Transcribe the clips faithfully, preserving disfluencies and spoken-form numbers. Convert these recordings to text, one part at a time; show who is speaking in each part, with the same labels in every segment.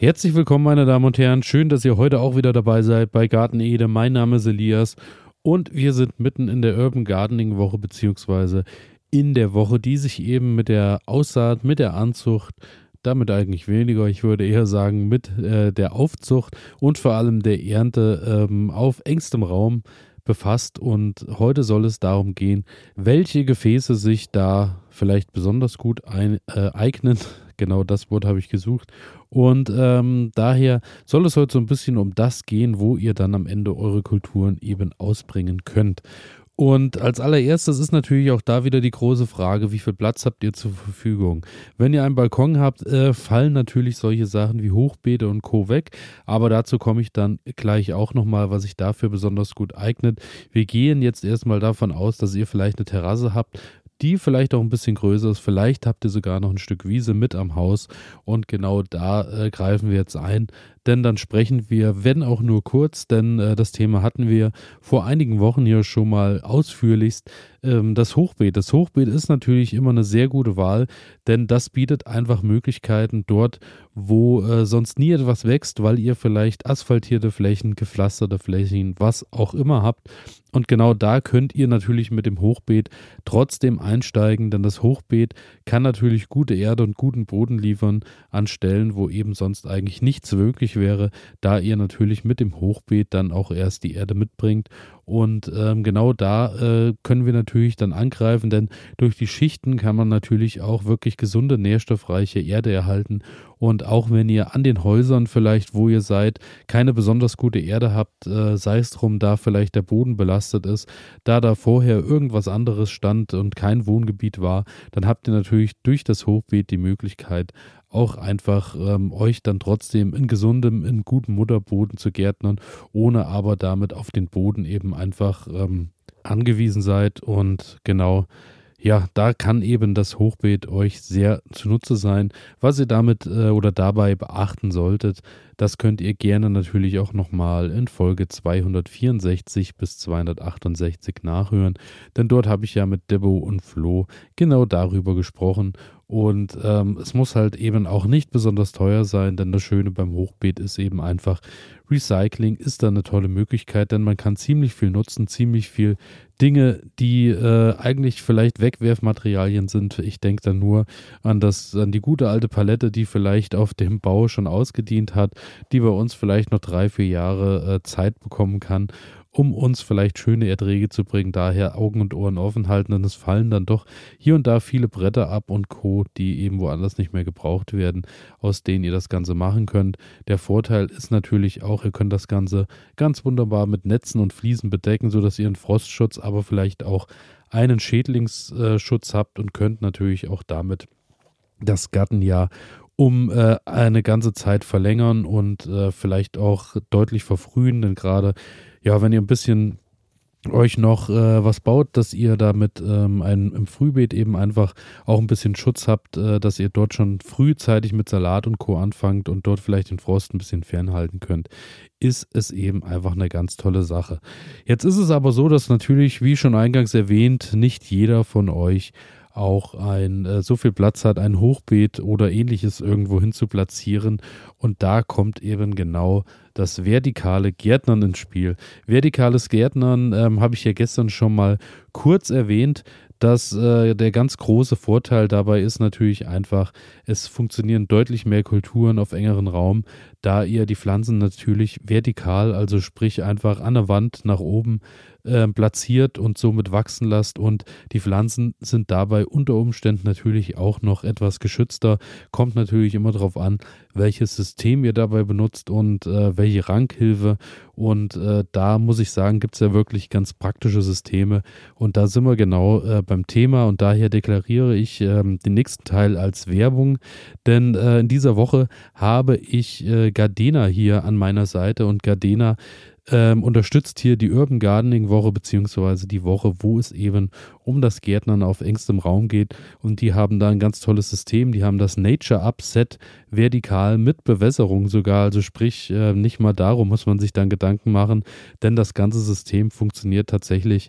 Speaker 1: Herzlich willkommen, meine Damen und Herren. Schön, dass ihr heute auch wieder dabei seid bei Garten Ede. Mein Name ist Elias und wir sind mitten in der Urban Gardening Woche beziehungsweise in der Woche, die sich eben mit der Aussaat, mit der Anzucht, damit eigentlich weniger, ich würde eher sagen mit äh, der Aufzucht und vor allem der Ernte ähm, auf engstem Raum befasst. Und heute soll es darum gehen, welche Gefäße sich da vielleicht besonders gut ein, äh, eignen. Genau das Wort habe ich gesucht. Und ähm, daher soll es heute so ein bisschen um das gehen, wo ihr dann am Ende eure Kulturen eben ausbringen könnt. Und als allererstes ist natürlich auch da wieder die große Frage, wie viel Platz habt ihr zur Verfügung? Wenn ihr einen Balkon habt, äh, fallen natürlich solche Sachen wie Hochbeete und Co. weg, aber dazu komme ich dann gleich auch nochmal, was sich dafür besonders gut eignet. Wir gehen jetzt erstmal davon aus, dass ihr vielleicht eine Terrasse habt, die vielleicht auch ein bisschen größer ist. Vielleicht habt ihr sogar noch ein Stück Wiese mit am Haus und genau da äh, greifen wir jetzt ein, denn dann sprechen wir, wenn auch nur kurz, denn äh, das Thema hatten wir vor einigen Wochen hier schon mal ausführlichst, ähm, das Hochbeet. Das Hochbeet ist natürlich immer eine sehr gute Wahl, denn das bietet einfach Möglichkeiten dort, wo äh, sonst nie etwas wächst, weil ihr vielleicht asphaltierte Flächen, gepflasterte Flächen, was auch immer habt. Und genau da könnt ihr natürlich mit dem Hochbeet trotzdem einsteigen, denn das Hochbeet kann natürlich gute Erde und guten Boden liefern an Stellen, wo eben sonst eigentlich nichts möglich wäre, da ihr natürlich mit dem Hochbeet dann auch erst die Erde mitbringt. Und ähm, genau da äh, können wir natürlich dann angreifen, denn durch die Schichten kann man natürlich auch wirklich gesunde, nährstoffreiche Erde erhalten. Und auch wenn ihr an den Häusern vielleicht, wo ihr seid, keine besonders gute Erde habt, äh, sei es drum, da vielleicht der Boden belastet ist, da da vorher irgendwas anderes stand und kein Wohngebiet war, dann habt ihr natürlich durch das Hochbeet die Möglichkeit, auch einfach ähm, euch dann trotzdem in gesundem, in gutem Mutterboden zu gärtnern, ohne aber damit auf den Boden eben einfach ähm, angewiesen seid. Und genau, ja, da kann eben das Hochbeet euch sehr zunutze sein. Was ihr damit äh, oder dabei beachten solltet, das könnt ihr gerne natürlich auch nochmal in Folge zweihundertvierundsechzig bis zweihundertachtundsechzig nachhören, denn dort habe ich ja mit Debo und Flo genau darüber gesprochen. Und ähm, es muss halt eben auch nicht besonders teuer sein, denn das Schöne beim Hochbeet ist eben einfach, Recycling ist da eine tolle Möglichkeit, denn man kann ziemlich viel nutzen, ziemlich viel Dinge, die äh, eigentlich vielleicht Wegwerfmaterialien sind. Ich denke da nur an das, an die gute alte Palette, die vielleicht auf dem Bau schon ausgedient hat, die bei uns vielleicht noch drei, vier Jahre äh, Zeit bekommen kann, um uns vielleicht schöne Erträge zu bringen. Daher Augen und Ohren offen halten, denn es fallen dann doch hier und da viele Bretter ab und Co., die eben woanders nicht mehr gebraucht werden, aus denen ihr das Ganze machen könnt. Der Vorteil ist natürlich auch, ihr könnt das Ganze ganz wunderbar mit Netzen und Fliesen bedecken, sodass ihr einen Frostschutz, aber vielleicht auch einen Schädlingsschutz habt und könnt natürlich auch damit das Gartenjahr um äh, eine ganze Zeit verlängern und äh, vielleicht auch deutlich verfrühen, denn gerade, ja, wenn ihr ein bisschen euch noch äh, was baut, dass ihr damit ähm, ein, im Frühbeet eben einfach auch ein bisschen Schutz habt, äh, dass ihr dort schon frühzeitig mit Salat und Co. anfangt und dort vielleicht den Frost ein bisschen fernhalten könnt, ist es eben einfach eine ganz tolle Sache. Jetzt ist es aber so, dass natürlich, wie schon eingangs erwähnt, nicht jeder von euch auch ein äh, so viel Platz hat, ein Hochbeet oder ähnliches irgendwo hin zu platzieren. Und da kommt eben genau das vertikale Gärtnern ins Spiel. Vertikales Gärtnern ähm, habe ich ja gestern schon mal kurz erwähnt, dass äh, der ganz große Vorteil dabei ist natürlich einfach, es funktionieren deutlich mehr Kulturen auf engeren Raum, da ihr die Pflanzen natürlich vertikal, also sprich einfach an der Wand nach oben äh, platziert und somit wachsen lasst, und die Pflanzen sind dabei unter Umständen natürlich auch noch etwas geschützter. Kommt natürlich immer darauf an, welches System ihr dabei benutzt und äh, welche Rankhilfe, und äh, da muss ich sagen, gibt es ja wirklich ganz praktische Systeme, und da sind wir genau äh, beim Thema, und daher deklariere ich äh, den nächsten Teil als Werbung, denn äh, in dieser Woche habe ich äh, Gardena hier an meiner Seite, und Gardena Ähm, unterstützt hier die Urban Gardening Woche beziehungsweise die Woche, wo es eben um das Gärtnern auf engstem Raum geht, und die haben da ein ganz tolles System. Die haben das Nature Up Set vertikal mit Bewässerung sogar, also sprich äh, nicht mal darum muss man sich dann Gedanken machen, denn das ganze System funktioniert tatsächlich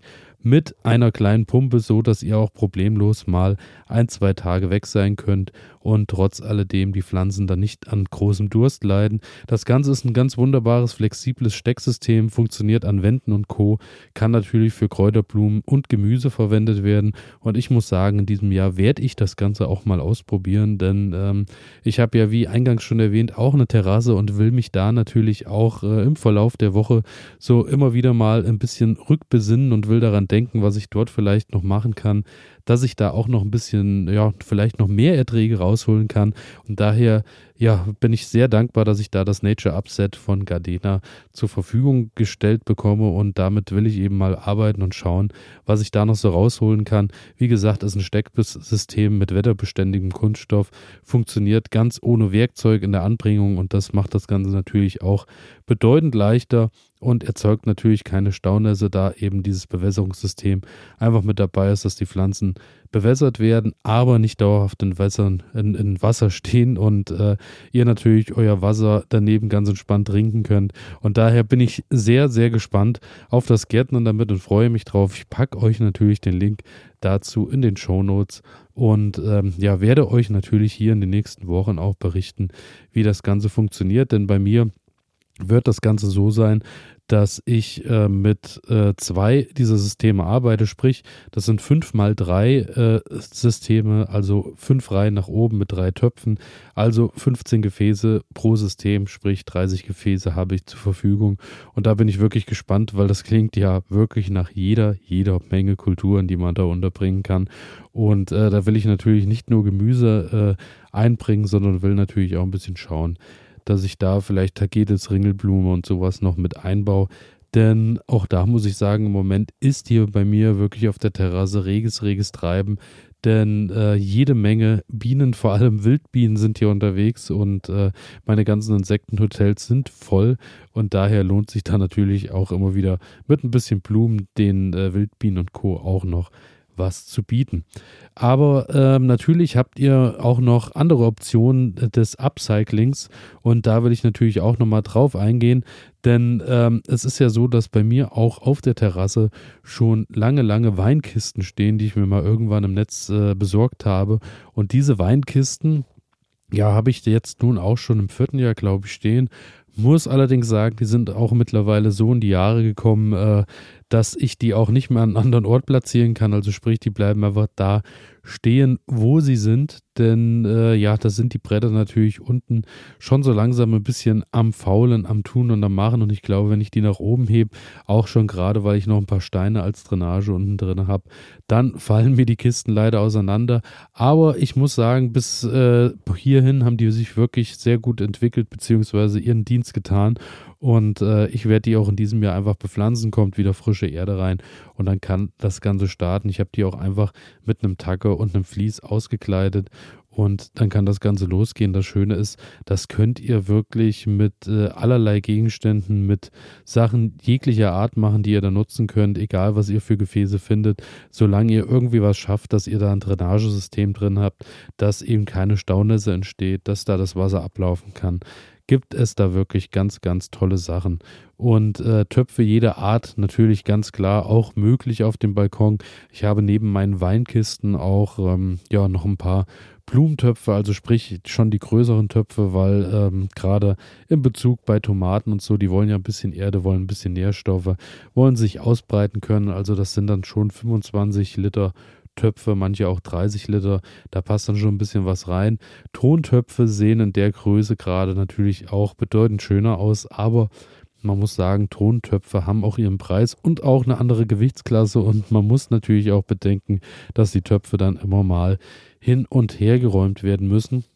Speaker 1: mit einer kleinen Pumpe, so dass ihr auch problemlos mal ein, zwei Tage weg sein könnt und trotz alledem die Pflanzen dann nicht an großem Durst leiden. Das Ganze ist ein ganz wunderbares, flexibles Stecksystem, funktioniert an Wänden und Co., kann natürlich für Kräuterblumen und Gemüse verwendet werden und ich muss sagen, in diesem Jahr werde ich das Ganze auch mal ausprobieren, denn ähm, ich habe ja, wie eingangs schon erwähnt, auch eine Terrasse und will mich da natürlich auch äh, im Verlauf der Woche so immer wieder mal ein bisschen rückbesinnen und will daran denken, was ich dort vielleicht noch machen kann, dass ich da auch noch ein bisschen, ja, vielleicht noch mehr Erträge rausholen kann. Und daher, ja, bin ich sehr dankbar, dass ich da das Nature Upset von Gardena zur Verfügung gestellt bekomme und damit will ich eben mal arbeiten und schauen, was ich da noch so rausholen kann. Wie gesagt, ist ein Stecksystem mit wetterbeständigem Kunststoff, funktioniert ganz ohne Werkzeug in der Anbringung und das macht das Ganze natürlich auch bedeutend leichter und erzeugt natürlich keine Staunässe, da eben dieses Bewässerungssystem einfach mit dabei ist, dass die Pflanzen bewässert werden, aber nicht dauerhaft in, Wässern, in, in Wasser stehen und äh, ihr natürlich euer Wasser daneben ganz entspannt trinken könnt. Und daher bin ich sehr, sehr gespannt auf das Gärtnern damit und freue mich drauf. Ich packe euch natürlich den Link dazu in den Shownotes und ähm, ja, werde euch natürlich hier in den nächsten Wochen auch berichten, wie das Ganze funktioniert, denn bei mir wird das Ganze so sein, dass ich äh, mit äh, zwei dieser Systeme arbeite, sprich, das sind fünf mal drei äh, Systeme, also fünf Reihen nach oben mit drei Töpfen, also fünfzehn Gefäße pro System, sprich dreißig Gefäße habe ich zur Verfügung und da bin ich wirklich gespannt, weil das klingt ja wirklich nach jeder, jeder Menge Kulturen, die man da unterbringen kann und äh, da will ich natürlich nicht nur Gemüse äh, einbringen, sondern will natürlich auch ein bisschen schauen, dass ich da vielleicht Tagetes, Ringelblume und sowas noch mit einbaue. Denn auch da muss ich sagen, im Moment ist hier bei mir wirklich auf der Terrasse reges, reges Treiben. Denn äh, jede Menge Bienen, vor allem Wildbienen, sind hier unterwegs und äh, meine ganzen Insektenhotels sind voll. Und daher lohnt sich da natürlich auch immer wieder mit ein bisschen Blumen den äh, Wildbienen und Co. auch noch was zu bieten. Aber ähm, natürlich habt ihr auch noch andere Optionen des Upcyclings und da will ich natürlich auch nochmal drauf eingehen, denn ähm, es ist ja so, dass bei mir auch auf der Terrasse schon lange, lange Weinkisten stehen, die ich mir mal irgendwann im Netz äh, besorgt habe und diese Weinkisten, ja, habe ich jetzt nun auch schon im vierten Jahr, glaube ich, stehen. Muss allerdings sagen, die sind auch mittlerweile so in die Jahre gekommen, äh, dass ich die auch nicht mehr an einem anderen Ort platzieren kann. Also sprich, die bleiben einfach da stehen, wo sie sind. Denn äh, ja, da sind die Bretter natürlich unten schon so langsam ein bisschen am Faulen, am Tun und am Machen. Und ich glaube, wenn ich die nach oben hebe, auch schon gerade, weil ich noch ein paar Steine als Drainage unten drin habe, dann fallen mir die Kisten leider auseinander. Aber ich muss sagen, bis äh, hierhin haben die sich wirklich sehr gut entwickelt, beziehungsweise ihren Dienst getan. Und äh, ich werde die auch in diesem Jahr einfach bepflanzen, kommt wieder frische Erde rein und dann kann das Ganze starten. Ich habe die auch einfach mit einem Tacker und einem Vlies ausgekleidet und dann kann das Ganze losgehen. Das Schöne ist, das könnt ihr wirklich mit äh, allerlei Gegenständen, mit Sachen jeglicher Art machen, die ihr da nutzen könnt, egal was ihr für Gefäße findet, solange ihr irgendwie was schafft, dass ihr da ein Drainagesystem drin habt, dass eben keine Staunässe entsteht, dass da das Wasser ablaufen kann. Gibt es da wirklich ganz, ganz tolle Sachen. Und äh, Töpfe jeder Art natürlich ganz klar auch möglich auf dem Balkon. Ich habe neben meinen Weinkisten auch ähm, ja, noch ein paar Blumentöpfe, also sprich schon die größeren Töpfe, weil ähm, gerade in Bezug bei Tomaten und so, die wollen ja ein bisschen Erde, wollen ein bisschen Nährstoffe, wollen sich ausbreiten können. Also das sind dann schon fünfundzwanzig Liter Töpfe, manche auch dreißig Liter, da passt dann schon ein bisschen was rein. Tontöpfe sehen in der Größe gerade natürlich auch bedeutend schöner aus, aber man muss sagen, Tontöpfe haben auch ihren Preis und auch eine andere Gewichtsklasse und man muss natürlich auch bedenken, dass die Töpfe dann immer mal hin und her geräumt werden müssen.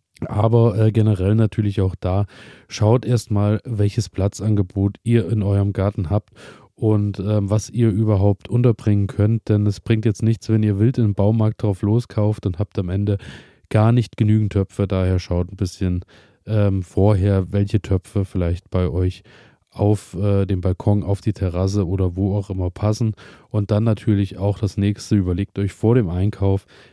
Speaker 1: Aber äh, generell natürlich auch da, schaut erstmal, welches Platzangebot ihr in eurem Garten habt und ähm, was ihr überhaupt unterbringen könnt, denn es bringt jetzt nichts, wenn ihr wild im Baumarkt drauf loskauft und habt am Ende gar nicht genügend Töpfe, daher schaut ein bisschen ähm, vorher, welche Töpfe vielleicht bei euch auf äh, dem Balkon, auf die Terrasse oder wo auch immer passen und dann natürlich auch das nächste, überlegt euch vor dem Einkauf,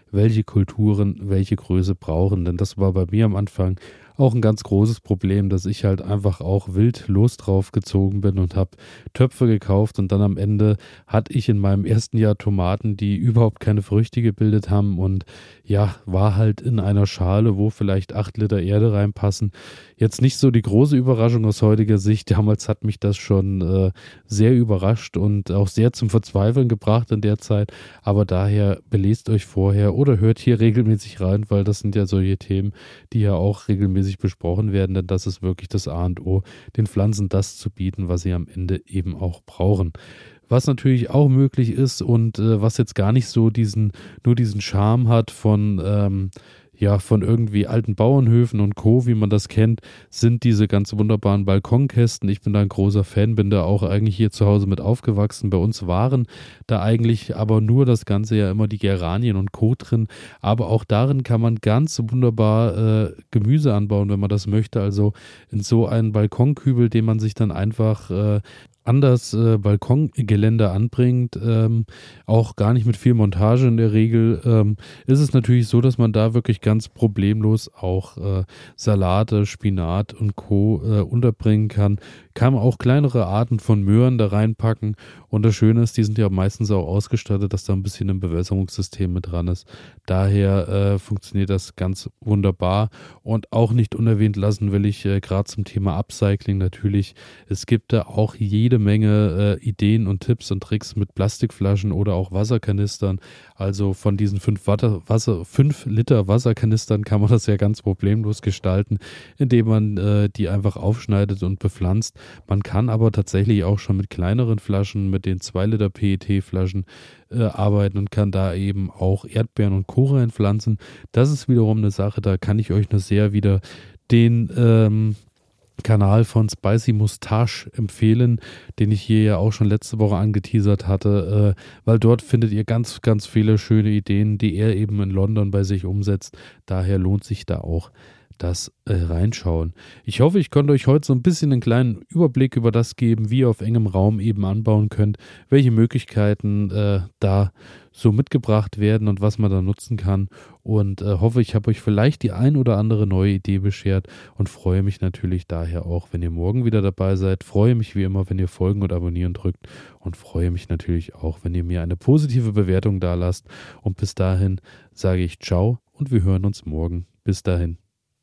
Speaker 1: welche Kulturen welche Größe brauchen. Denn das war bei mir am Anfang auch ein ganz großes Problem, dass ich halt einfach auch wild los drauf gezogen bin und habe Töpfe gekauft und dann am Ende hatte ich in meinem ersten Jahr Tomaten, die überhaupt keine Früchte gebildet haben und ja, war halt in einer Schale, wo vielleicht acht Liter Erde reinpassen. Jetzt nicht so die große Überraschung aus heutiger Sicht. Damals hat mich das schon äh, sehr überrascht und auch sehr zum Verzweifeln gebracht in der Zeit. Aber daher belest euch vorher oder hört hier regelmäßig rein, weil das sind ja solche Themen, die ja auch regelmäßig besprochen werden, denn das ist wirklich das A und O, den Pflanzen das zu bieten, was sie am Ende eben auch brauchen. Was natürlich auch möglich ist und äh, was jetzt gar nicht so diesen, nur diesen Charme hat von, ähm, ja, von irgendwie alten Bauernhöfen und Co., wie man das kennt, sind diese ganz wunderbaren Balkonkästen. Ich bin da ein großer Fan, bin da auch eigentlich hier zu Hause mit aufgewachsen. Bei uns waren da eigentlich aber nur das Ganze ja immer die Geranien und Co. drin. Aber auch darin kann man ganz wunderbar äh, Gemüse anbauen, wenn man das möchte. Also in so einen Balkonkübel, den man sich dann einfach äh, an das äh, Balkongeländer anbringt, ähm, auch gar nicht mit viel Montage in der Regel, ähm, ist es natürlich so, dass man da wirklich ganz problemlos auch äh, Salate, Spinat und Co. Äh, unterbringen kann. Kann man auch kleinere Arten von Möhren da reinpacken und das Schöne ist, die sind ja meistens auch ausgestattet, dass da ein bisschen ein Bewässerungssystem mit dran ist. Daher äh, funktioniert das ganz wunderbar und auch nicht unerwähnt lassen will ich äh, gerade zum Thema Upcycling natürlich. Es gibt da auch jede Menge äh, Ideen und Tipps und Tricks mit Plastikflaschen oder auch Wasserkanistern. Also von diesen fünf Liter Wasserkanistern kann man das ja ganz problemlos gestalten, indem man äh, die einfach aufschneidet und bepflanzt. Man kann aber tatsächlich auch schon mit kleineren Flaschen, mit den zwei Liter P E T-Flaschen äh, arbeiten und kann da eben auch Erdbeeren und Co. reinpflanzen. Das ist wiederum eine Sache, da kann ich euch nur sehr wieder den ähm, Kanal von Spicy Moustache empfehlen, den ich hier ja auch schon letzte Woche angeteasert hatte, äh, weil dort findet ihr ganz, ganz viele schöne Ideen, die er eben in London bei sich umsetzt. Daher lohnt sich da auch das äh, reinschauen. Ich hoffe, ich konnte euch heute so ein bisschen einen kleinen Überblick über das geben, wie ihr auf engem Raum eben anbauen könnt, welche Möglichkeiten äh, da so mitgebracht werden und was man da nutzen kann und äh, hoffe, ich habe euch vielleicht die ein oder andere neue Idee beschert und freue mich natürlich daher auch, wenn ihr morgen wieder dabei seid. Freue mich wie immer, wenn ihr folgen und abonnieren drückt und freue mich natürlich auch, wenn ihr mir eine positive Bewertung da lasst und bis dahin sage ich ciao und wir hören uns morgen. Bis dahin.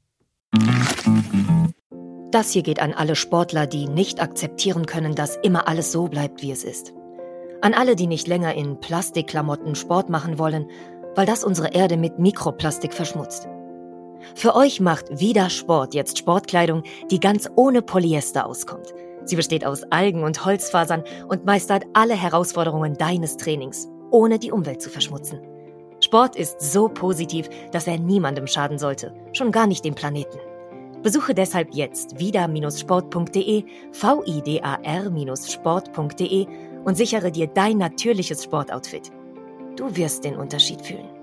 Speaker 2: Das hier geht an alle Sportler, die nicht akzeptieren können, dass immer alles so bleibt, wie es ist. An alle, die nicht länger in Plastikklamotten Sport machen wollen, weil das unsere Erde mit Mikroplastik verschmutzt. Für euch macht Vida Sport jetzt Sportkleidung, die ganz ohne Polyester auskommt. Sie besteht aus Algen und Holzfasern und meistert alle Herausforderungen deines Trainings, ohne die Umwelt zu verschmutzen. Sport ist so positiv, dass er niemandem schaden sollte, schon gar nicht dem Planeten. Besuche deshalb jetzt vida Sport punkt de, V I D A R Sport punkt de und sichere dir dein natürliches Sportoutfit. Du wirst den Unterschied fühlen.